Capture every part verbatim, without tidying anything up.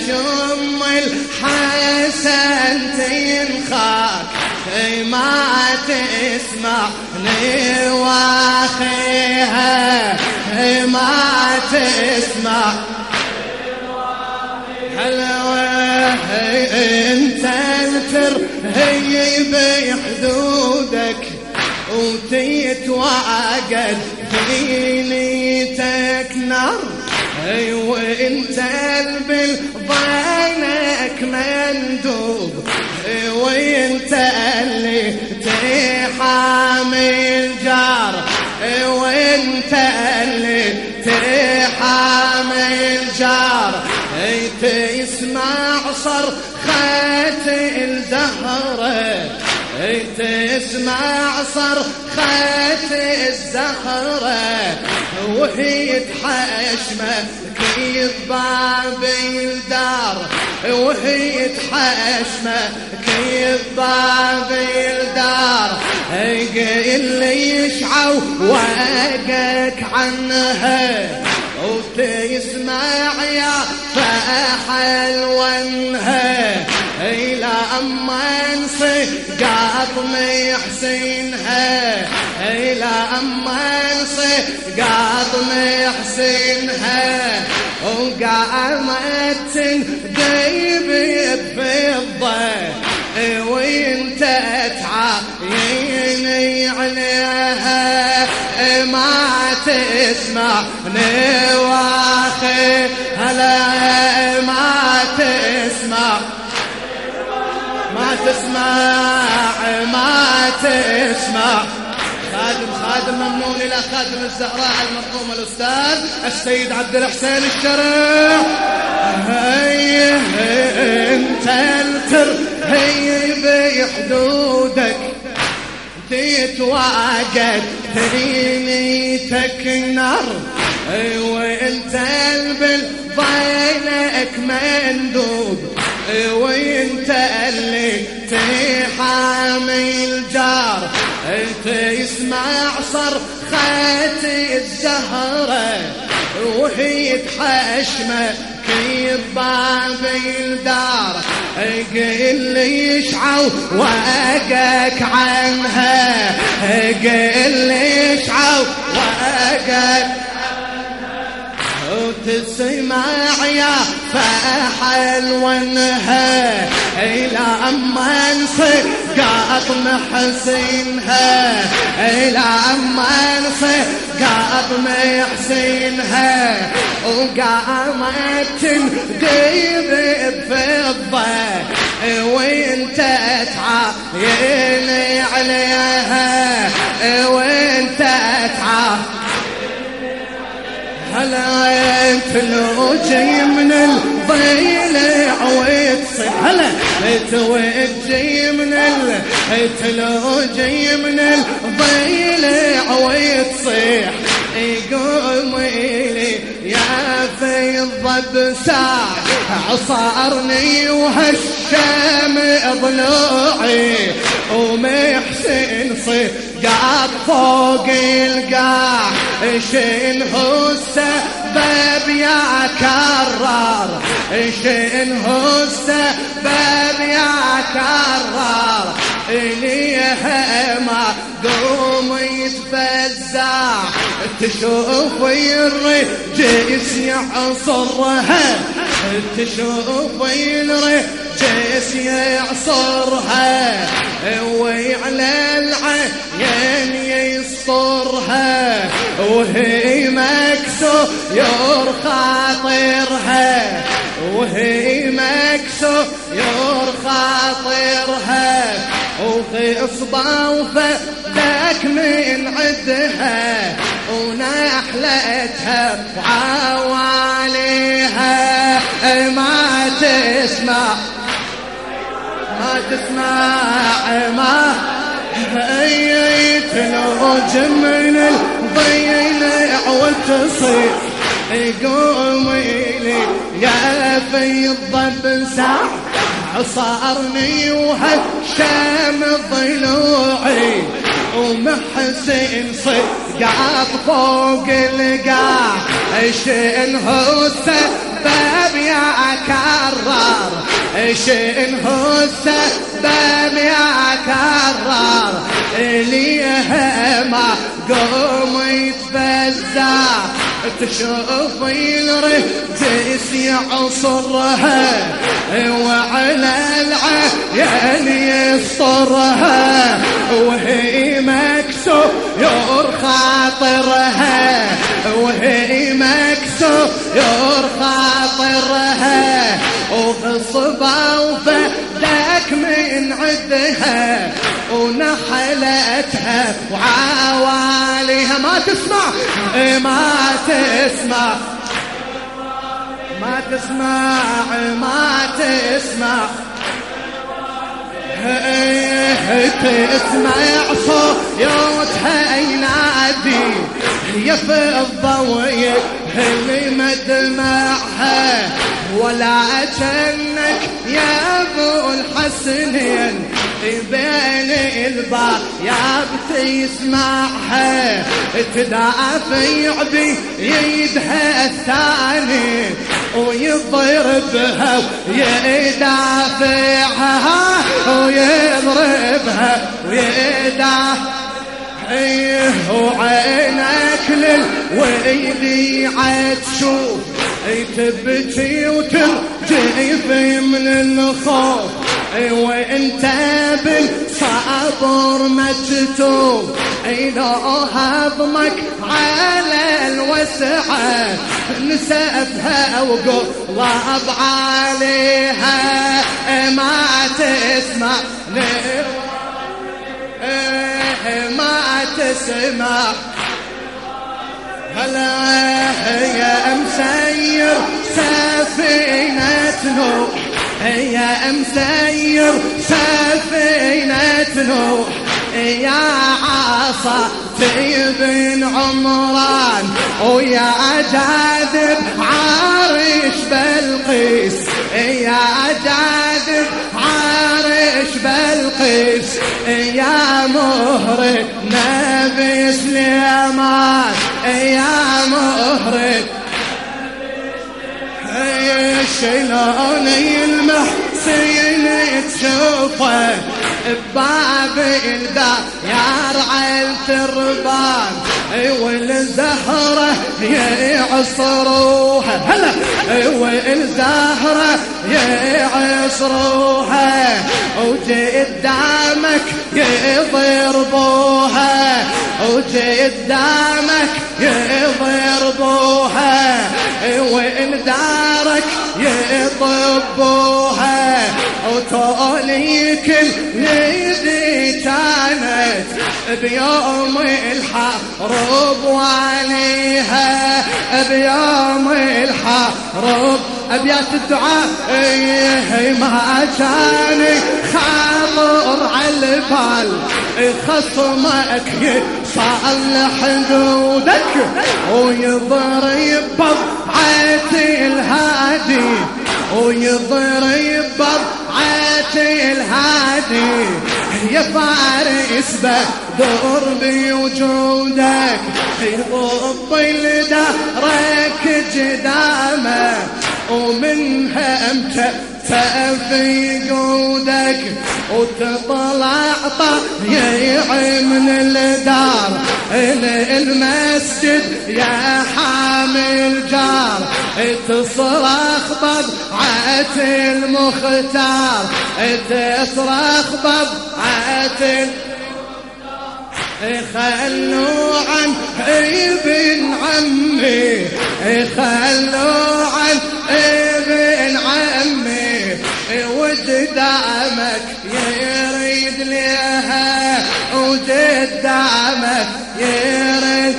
شم الحسن تنخاك ما تسمعني واخيها ما تسمع حلوة انت التر هي بحدودك وتتواجد في نيتك نار وانت بالبينك مندوب وانت اللي تحامي الجار وانت اللي تحامي الجار تسمع صرخة الزهرة تسمع صرخة الزهرة وهي تحشمك بباب الدار وهي تحشمك بباب الدار اللي يشعو وقك عنها وتسمع يا فحل وانها إلى أما انصقاط محسنها إلى أما انصقاط محسنها وقامت تنقيب بفضة وانت تعايني عليها ما تسمعني واخي هلا ما تسمع ما تسمع ما تسمع خادم خادم ممنون إلى خادم الزهراء المرحوم الأستاذ السيد عبد الحسين الشرع هي انت التر هي بحدودك تتواجد ترينيتك النار وانت بالبينك مندوب وانت اللي تحامي الجار تسمع صرخة الزهرة وهي تحشمك بباب الدار اللي يشعو وقك عنها اللي يشعو وقك وتسمع يا فحل وانها إلى أما انصقاط محسنها إلى أما انصقاط محسنها وقامت تنقيب بفضة وانت تعايني عليها وانت تعايني هلا انت لو جاي من الضيلع وتصيح هلا انت وجاي من ال انت لو جاي من الضيلع وتصيح يقوم لي يا فيضة بساع عصارني وهالشام ضلوعي ومحسن صقاط فوق القاع شنهو السبب يا كرار شنهو السبب يا كرار إليها ما قوم يتفزع تشوف الرجيس يعصرها تشوف الرجيس يعصرها وعلى العين يسطرها وهي مكسور خاطرها وهي مكسور خاطرها وخصبة وفدك من عدها ونحلتها وعواليها ما تسمع ما تسمع ما هي تلوج من الضيلع وتصيح قومي لي يا فيضة بساع عصارني وهالشام ضلوعي ومحسن صقاط فوق القاع شنهو السبب يا كرار شنه السبب يا كرار ليه ما قوم يتفزع تشوف الرجس يعصرها وعلى العين يسطرها وهي مكسور خاطرها وهي مكسور خاطرها وغصبة وفدك من عدها ونحلتها وعواليها ما تسمع ما تسمع ما تسمع ما تسمع تسمع صوتها ينادي يا في الضوء اللي مدمعها ولا أجنك يا ابو الحسنين بين البار يا بتسمعها تدافع بيدها الثاني ويضربها ويدافعها ويضربها ويدافعها وعينك للويلي عاد تشوف تبكي وترجف من الخوف وانت بالصبر مكتوب لو هضمك على الوسعة نسفها وقلب عليها ما تسمع ما تسمع هلا يا مسير سفينة نوح يا مسير سفينة نوح يا عصا بن عمران ويا جاذب عرش بلقيس يا جاذب عرش بلقيس يا مهرد نبي سليمان يا مهرد شلون المحسن تشوفه بباب الدار يرعى التربان والزهرة يعصروها هلا والزهرة يعصروها وقدامك يضربوها وقدامك يضربوها وإن دارك يطبوها وتوليك اللي كانت بيوم الحرب وعليها بيوم الحرب أبيات الدعاء ما كان خاطر على البال خصمك يصلح حدودك ويضرب بضعة الهادي ويضرب بضعة الهادي يا فارس بدر بوجودك يضب لدهرك جدامه ومنها امتى في جودك وتطلع طيع من الدار المسجد يا حامل جار تصرخ بضعة المختار تصرخ بضعة خلوا عن ابن عمي خلوا عن ابن عمي وقدامك يريد لها وقدامك يريد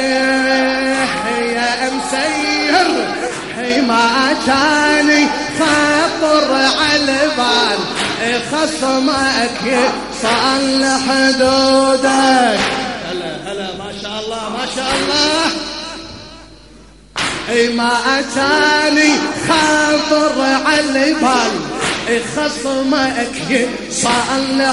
يا مسير ما كان خاطر على البال خصمك يصلح حدودك هلا هلا ما شاء الله ما شاء الله ما أتاني خاطر على البال خصمك يصلح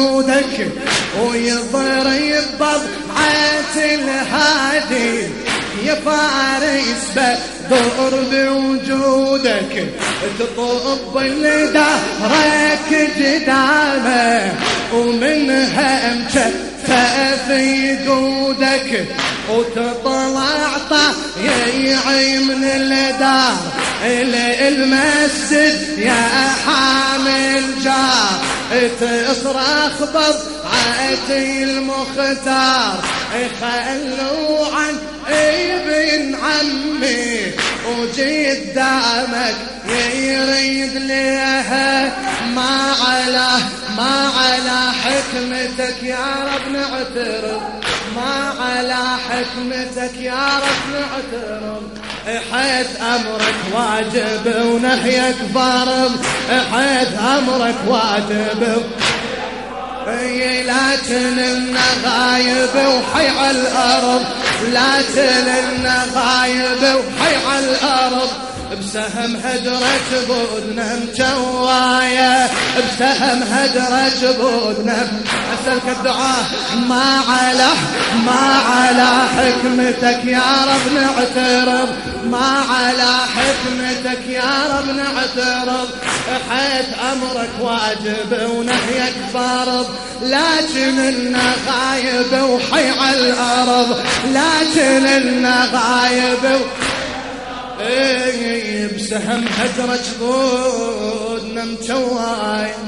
حدودك ويضرب بضعة الهادي يا فارس بدور بوجودك تطب لدهرك جدامه ومنها مجفف يقودك وتطلع طيعي من الدار إلى المسجد يا حامل جار تصرخ برعتي المختار خلوا عن ابن عمي وجدامك يريد لها ما على ما على حكمتك يا رب نعترف ما على حكمتك يا رب نعترف حيث أمرك واجب ونهيك فرض حيث أمرك واجب لكن النغايب وحي على الأرض لكن النغايب وحي على الأرض بسهم هدرة بودنا مجواية بسهم هدرة بودنا أسألك الدعاء ما على ما على حكمتك يا رب نعترض ما على حكمتك يا رب نعترض حيث أمرك واجب ونهيك فرض لكن النغايب وحي على الأرض لكن النغايب بسهم هجرة جبودنا مجواي